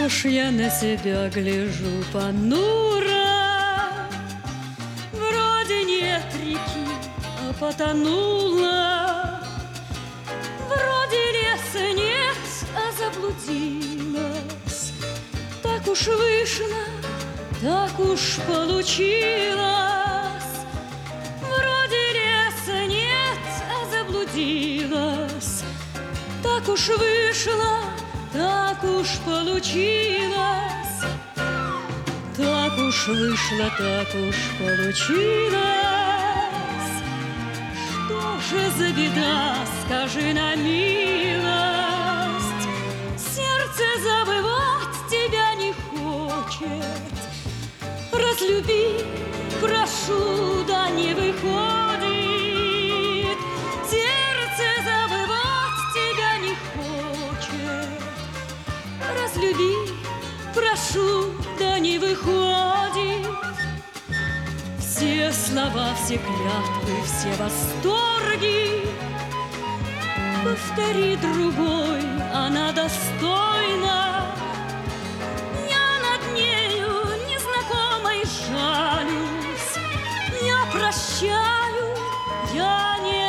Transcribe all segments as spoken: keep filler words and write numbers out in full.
Знаешь, я на себя гляжу понуро, вроде нет реки, а потонула, вроде леса нет, а заблудилась. Так уж вышло, так уж получилось, вроде леса нет, а заблудилась. Так уж вышло, так уж получилось, так уж вышло, так уж получилось. Что же за беда, скажи на милость? Сердце забывать тебя не хочет. Разлюби, прошу, да не выходит. Сердце забывать тебя не хочет. Разлюби, прошу, да не выходит. Все слова, все клятвы, все восторги повтори другой, она достойна. Я над нею незнакомой жалюсь, я прощаю, я не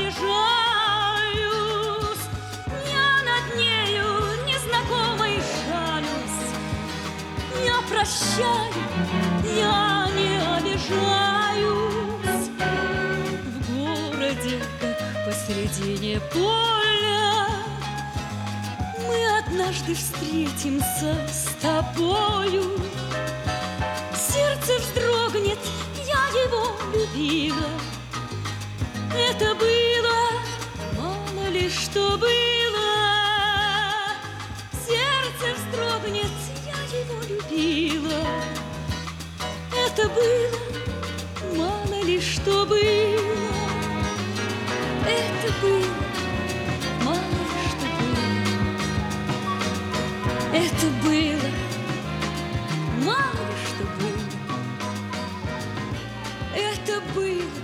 обижаюсь. Я над нею незнакомой жалюсь, я прощаю, я не обижаюсь. В городе, как посредине поля, мы однажды встретимся с тобою. Сердце вздрогнет, я его любила. Это было, мало ли что было. Сердце вздрогнет, я его любила. Это было, мало ли что было. Это было, мало ли что было. Это было, мало ли что было. Это было.